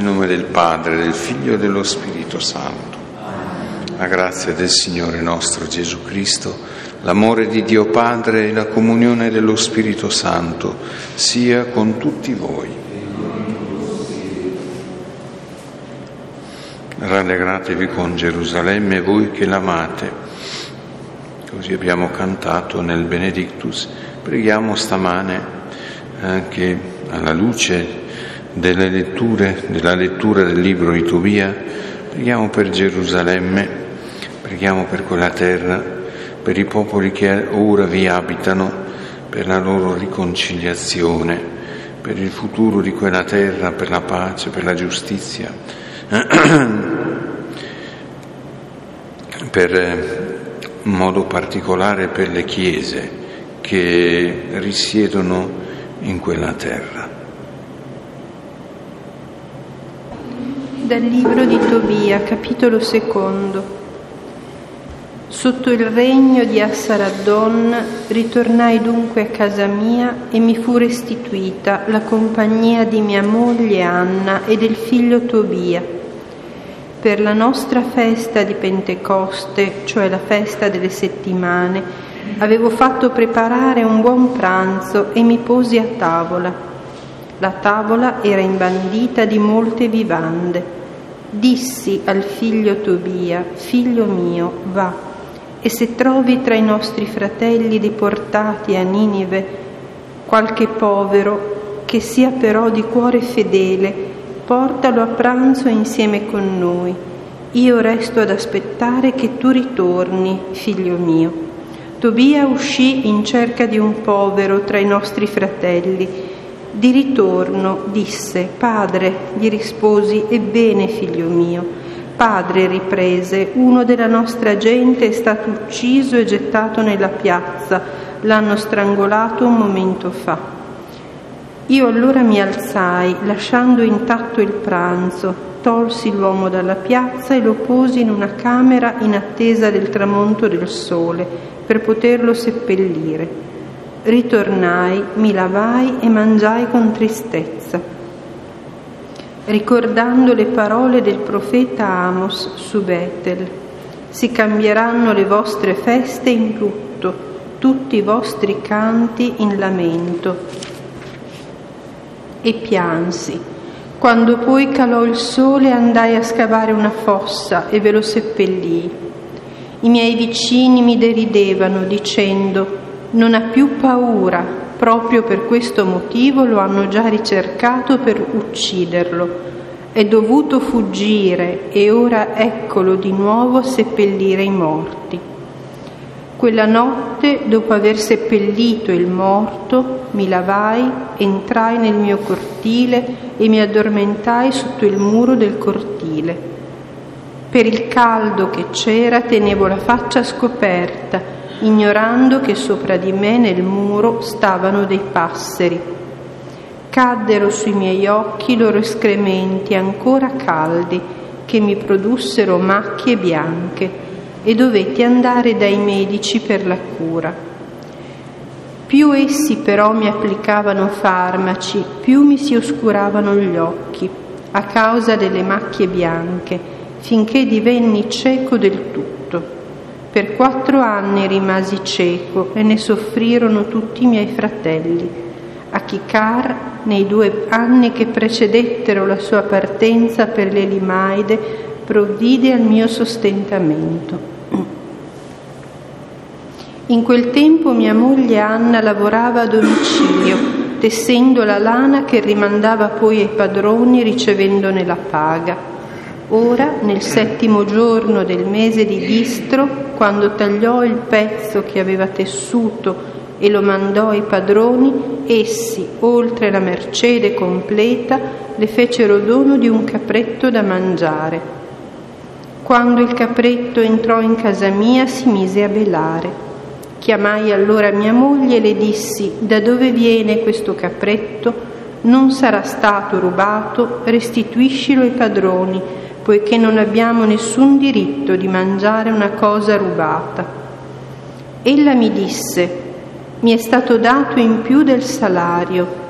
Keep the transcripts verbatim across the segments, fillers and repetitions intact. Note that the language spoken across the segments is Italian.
Nel nome del Padre, del Figlio e dello Spirito Santo. La grazia del Signore nostro Gesù Cristo, l'amore di Dio Padre e la comunione dello Spirito Santo sia con tutti voi. Rallegratevi con Gerusalemme, voi che l'amate. Così abbiamo cantato nel Benedictus. Preghiamo stamane anche alla luce delle letture, della lettura del libro di Tobia. Preghiamo per Gerusalemme, preghiamo per quella terra, per i popoli che ora vi abitano, per la loro riconciliazione, per il futuro di quella terra, per la pace, per la giustizia, per in modo particolare per le chiese che risiedono in quella terra. Dal libro di Tobia, capitolo secondo. Sotto il regno di Assaraddon ritornai dunque a casa mia e mi fu restituita la compagnia di mia moglie Anna e del figlio Tobia. Per la nostra festa di Pentecoste, cioè la festa delle settimane, avevo fatto preparare un buon pranzo e mi posi a tavola. La tavola era imbandita di molte vivande. Dissi al figlio Tobia: figlio mio, va, e se trovi tra i nostri fratelli deportati a Ninive qualche povero che sia però di cuore fedele, portalo a pranzo insieme con noi. Io resto ad aspettare che tu ritorni, figlio mio. Tobia uscì in cerca di un povero tra i nostri fratelli. Di ritorno disse: padre, gli risposi, ebbene figlio mio. Padre, riprese, uno della nostra gente è stato ucciso e gettato nella piazza, l'hanno strangolato un momento fa. Io allora mi alzai, lasciando intatto il pranzo, tolsi l'uomo dalla piazza e lo posi in una camera in attesa del tramonto del sole, per poterlo seppellire. Ritornai, mi lavai e mangiai con tristezza, ricordando le parole del profeta Amos su Betel: si cambieranno le vostre feste in lutto, tutti i vostri canti in lamento. E piansi. Quando poi calò il sole andai a scavare una fossa e ve lo seppellii. I miei vicini mi deridevano dicendo: non ha più paura, proprio per questo motivo lo hanno già ricercato per ucciderlo. È dovuto fuggire e ora eccolo di nuovo a seppellire i morti. Quella notte, dopo aver seppellito il morto, mi lavai, entrai nel mio cortile e mi addormentai sotto il muro del cortile. Per il caldo che c'era tenevo la faccia scoperta, ignorando che sopra di me nel muro stavano dei passeri. Caddero sui miei occhi loro escrementi ancora caldi, che mi produssero macchie bianche, e dovetti andare dai medici per la cura. Più essi però mi applicavano farmaci, più mi si oscuravano gli occhi, a causa delle macchie bianche, finché divenni cieco del tutto. Per quattro anni rimasi cieco e ne soffrirono tutti i miei fratelli. Achicar, nei due anni che precedettero la sua partenza per l'Elimaide, provvide al mio sostentamento. In quel tempo mia moglie Anna lavorava a domicilio, tessendo la lana che rimandava poi ai padroni ricevendone la paga. Ora, nel settimo giorno del mese di Distro, quando tagliò il pezzo che aveva tessuto e lo mandò ai padroni, essi, oltre la mercede completa, le fecero dono di un capretto da mangiare. Quando il capretto entrò in casa mia, si mise a belare. Chiamai allora mia moglie e le dissi: da dove viene questo capretto? Non sarà stato rubato, restituiscilo ai padroni, poiché non abbiamo nessun diritto di mangiare una cosa rubata. Ella mi disse: mi è stato dato in più del salario,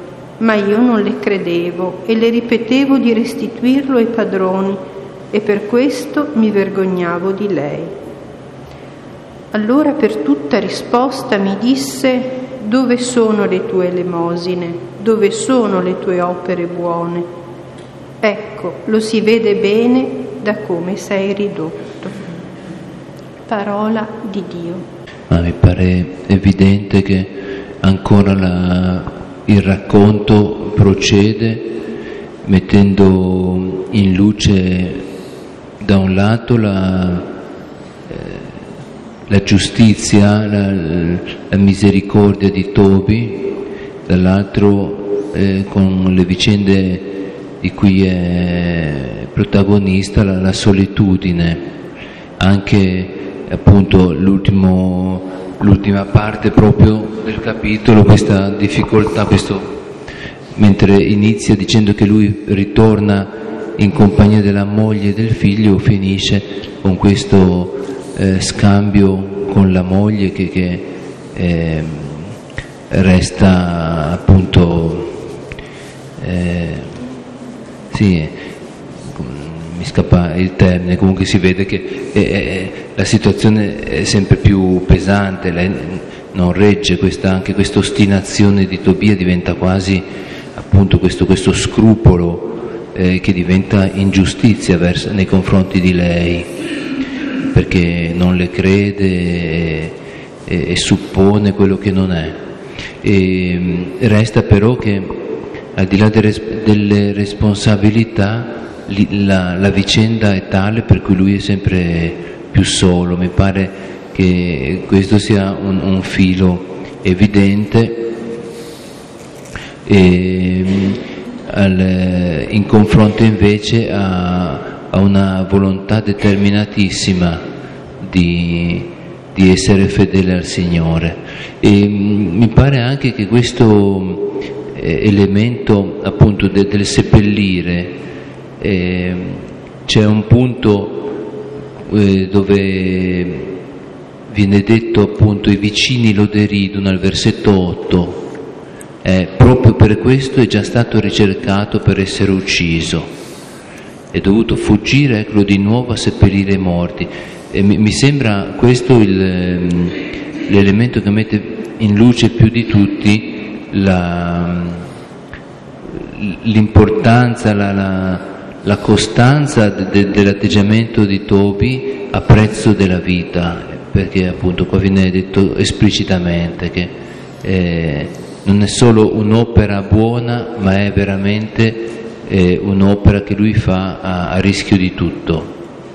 ma io non le credevo e le ripetevo di restituirlo ai padroni e per questo mi vergognavo di lei. Allora per tutta risposta mi disse: dove sono le tue elemosine? Dove sono le tue opere buone? Ecco, lo si vede bene da come sei ridotto. Parola di Dio. Ma mi pare evidente che ancora la, il racconto procede mettendo in luce da un lato la, eh, la giustizia, la, la misericordia di Tobi, dall'altro eh, con le vicende di cui è protagonista la, la solitudine, anche appunto l'ultimo, l'ultima parte proprio del capitolo, questa difficoltà, questo, mentre inizia dicendo che lui ritorna in compagnia della moglie e del figlio, finisce con questo eh, scambio con la moglie che, che eh, resta appunto eh, sì, mi scappa il termine, comunque si vede che eh, eh, la situazione è sempre più pesante, lei non regge questa, anche questa ostinazione di Tobia, diventa quasi appunto questo, questo scrupolo eh, che diventa ingiustizia verso, nei confronti di lei, perché non le crede e, e, e suppone quello che non è. E resta però che al di là delle, delle responsabilità La, la vicenda è tale per cui lui è sempre più solo. Mi pare che questo sia un, un filo evidente e, al, in confronto invece a, a una volontà determinatissima di, di essere fedele al Signore. E mi pare anche che questo elemento appunto de, del seppellire, Eh, c'è un punto eh, dove viene detto appunto i vicini lo deridono al versetto otto, eh, proprio per questo è già stato ricercato per essere ucciso, è dovuto fuggire, eccolo di nuovo a seppellire i morti. E mi, mi sembra questo il, l'elemento che mette in luce più di tutti la, l'importanza, la, la la costanza de, de, dell'atteggiamento di Tobi a prezzo della vita, perché appunto qua viene detto esplicitamente che eh, non è solo un'opera buona, ma è veramente eh, un'opera che lui fa a, a rischio di tutto.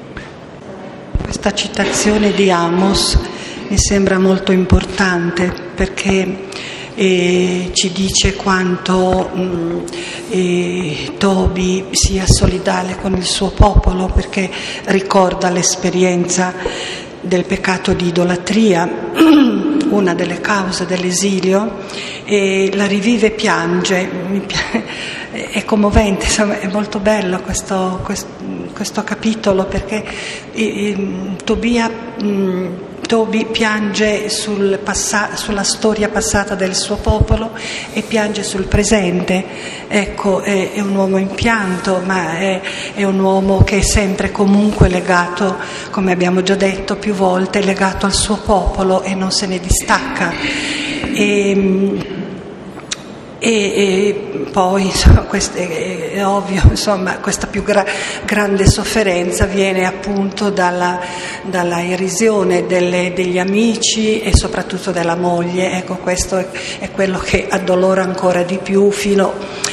Questa citazione di Amos mi sembra molto importante perché e ci dice quanto mh, e, Tobi sia solidale con il suo popolo, perché ricorda l'esperienza del peccato di idolatria, una delle cause dell'esilio, e la rivive e piange. Mi piace, è commovente, insomma, è molto bello questo, questo, questo capitolo, perché e, e, Tobia mh, Tobi piange sul passa- sulla storia passata del suo popolo e piange sul presente. Ecco, è, è un uomo in pianto, ma è, è un uomo che è sempre comunque legato, come abbiamo già detto più volte, legato al suo popolo e non se ne distacca. E, E, e poi insomma, questo è, è ovvio, insomma, questa più gra- grande sofferenza viene appunto dalla, dalla irrisione delle, degli amici e soprattutto della moglie. Ecco, questo è, è quello che addolora ancora di più, fino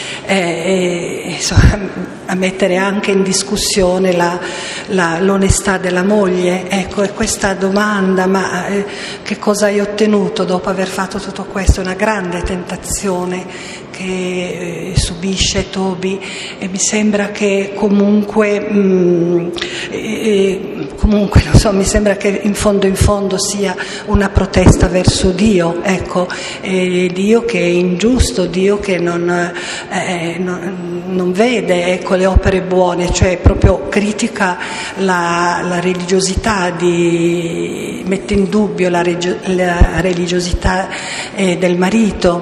eh, insomma, a mettere anche in discussione la, la, l'onestà della moglie. Ecco, e questa domanda, ma eh, che cosa hai ottenuto dopo aver fatto tutto questo? È una grande tentazione che eh, subisce Tobi, e mi sembra che comunque mh, eh, comunque non so, mi sembra che in fondo in fondo sia una protesta verso Dio, ecco, eh, Dio che è ingiusto, Dio che non, eh, non, non vede, ecco, le opere buone, cioè proprio critica la, la religiosità, di, mette in dubbio la, regio, la religiosità eh, del marito.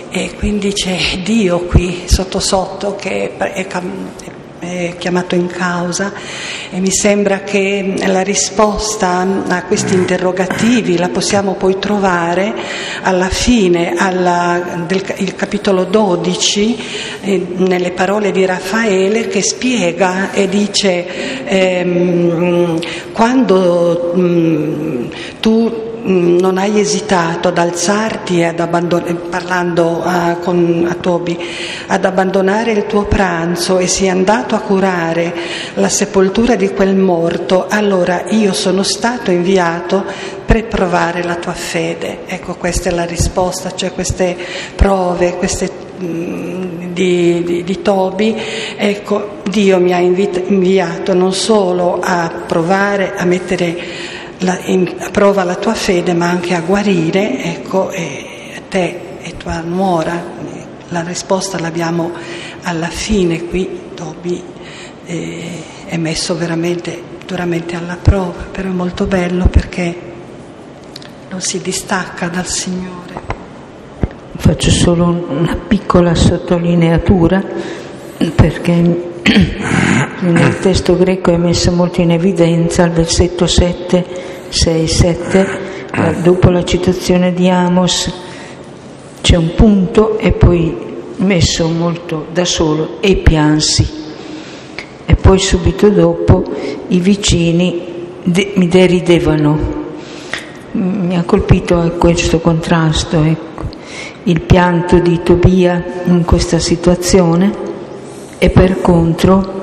e quindi c'è Dio qui sotto sotto che è, è, è chiamato in causa, e mi sembra che la risposta a questi interrogativi la possiamo poi trovare alla fine alla, del il capitolo dodici, eh, nelle parole di Raffaele, che spiega e dice ehm, quando mh, tu non hai esitato ad alzarti e ad abbandonare, parlando a, con, a Tobi, ad abbandonare il tuo pranzo e sei andato a curare la sepoltura di quel morto, allora io sono stato inviato per provare la tua fede. Ecco, questa è la risposta, cioè queste prove, queste mh, di, di, di Tobi. Ecco, Dio mi ha invita, inviato non solo a provare, a mettere La, in, prova la tua fede, ma anche a guarire, ecco, e te e tua nuora. La risposta l'abbiamo alla fine qui. Tobi eh, è messo veramente duramente alla prova, però è molto bello perché non si distacca dal Signore. Faccio solo una piccola sottolineatura, perché nel testo greco è messa molto in evidenza al versetto sette, sei, sette, dopo la citazione di Amos c'è un punto e poi messo molto da solo, e piansi, e poi subito dopo i vicini de- mi deridevano. Mi ha colpito questo contrasto, ecco, il pianto di Tobia in questa situazione, e per contro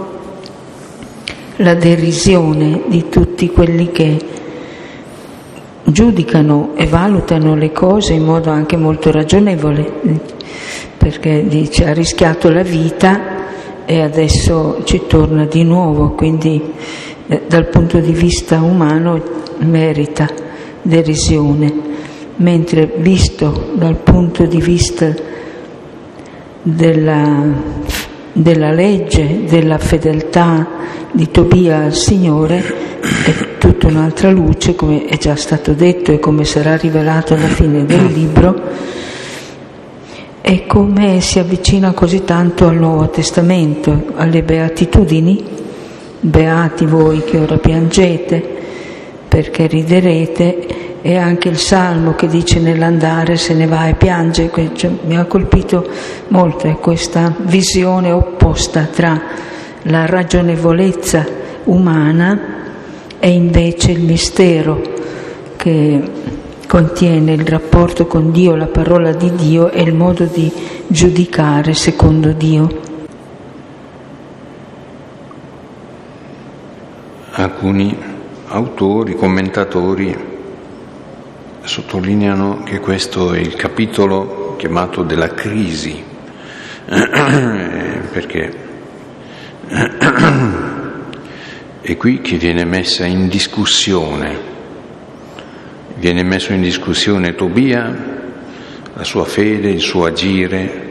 la derisione di tutti quelli che giudicano e valutano le cose in modo anche molto ragionevole, perché dice ha rischiato la vita e adesso ci torna di nuovo, quindi eh, dal punto di vista umano merita derisione, mentre visto dal punto di vista della della legge, della fedeltà di Tobia al Signore, è tutta un'altra luce, come è già stato detto e come sarà rivelato alla fine del libro, e come si avvicina così tanto al Nuovo Testamento, alle beatitudini. Beati voi che ora piangete, perché riderete, e anche il Salmo che dice nell'andare se ne va e piange. Cioè, mi ha colpito molto è questa visione opposta tra la ragionevolezza umana e invece il mistero che contiene il rapporto con Dio, la parola di Dio e il modo di giudicare secondo Dio. Alcuni autori, commentatori sottolineano che questo è il capitolo chiamato della crisi, perché è qui che viene messa in discussione, viene messo in discussione Tobia, la sua fede, il suo agire,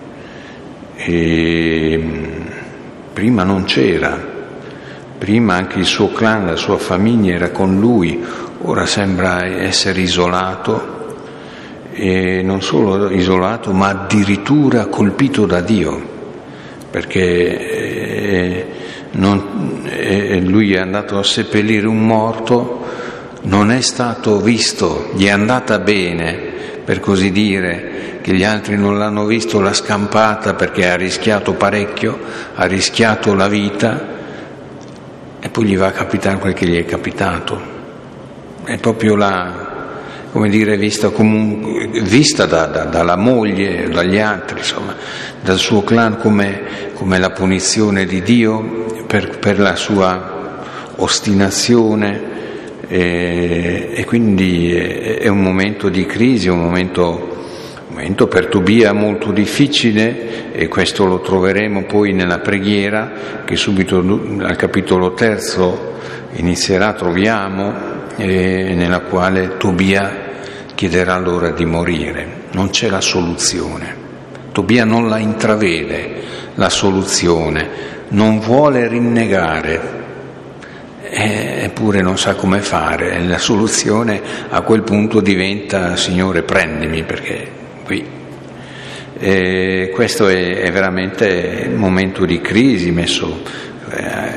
e prima non c'era. Prima anche il suo clan, la sua famiglia era con lui, ora sembra essere isolato, e non solo isolato, ma addirittura colpito da Dio, perché eh, non, eh, lui è andato a seppellire un morto, non è stato visto, gli è andata bene, per così dire, che gli altri non l'hanno visto, l'ha scampata perché ha rischiato parecchio, ha rischiato la vita, e poi gli va a capitare quel che gli è capitato. È proprio la, come dire, vista, comunque, vista da, da, dalla moglie, dagli altri, insomma, dal suo clan come, come la punizione di Dio per, per la sua ostinazione, e, e quindi è, è un momento di crisi, un momento... Un momento per Tobia molto difficile, e questo lo troveremo poi nella preghiera che subito al capitolo terzo inizierà, troviamo, eh, nella quale Tobia chiederà l'ora di morire. Non c'è la soluzione, Tobia non la intravede la soluzione, non vuole rinnegare, eppure non sa come fare. La soluzione a quel punto diventa: Signore, prendimi, perché qui E questo è, è veramente un momento di crisi messo eh,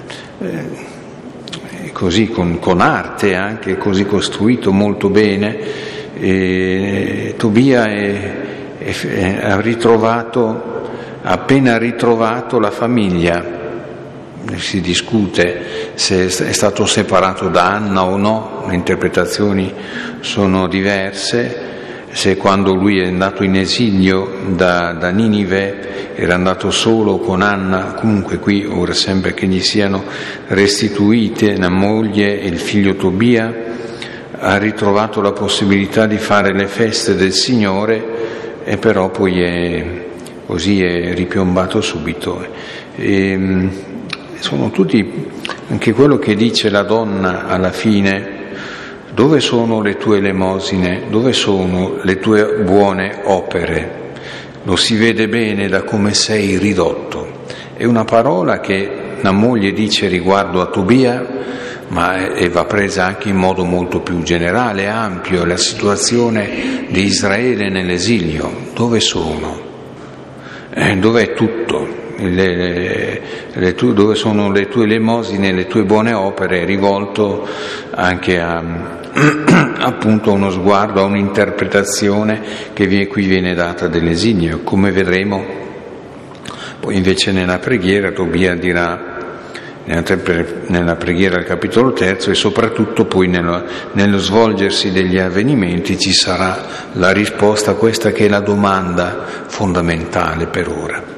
eh, così con, con arte, anche così costruito molto bene. E Tobia è, è, è, ha ritrovato, ha appena ritrovato la famiglia. Si discute se è stato separato da Anna o no, le interpretazioni sono diverse, se quando lui è andato in esilio da, da Ninive era andato solo con Anna. Comunque qui ora sembra che gli siano restituite la moglie e il figlio Tobia, ha ritrovato la possibilità di fare le feste del Signore, e però poi è così, è ripiombato subito. E, sono tutti, anche quello che dice la donna alla fine: dove sono le tue elemosine, dove sono le tue buone opere? Lo si vede bene da come sei ridotto. È una parola che la moglie dice riguardo a Tobia, ma è, va presa anche in modo molto più generale, ampio, la situazione di Israele nell'esilio. Dove sono? Eh, dov'è tutto? Le, le, le tue, dove sono le tue elemosine, le tue buone opere? Rivolto anche a appunto uno sguardo, a un'interpretazione che viene, qui viene data dell'esilio. Come vedremo poi invece nella preghiera Tobia dirà, nella preghiera al capitolo terzo, e soprattutto poi nello, nello svolgersi degli avvenimenti ci sarà la risposta a questa che è la domanda fondamentale per ora.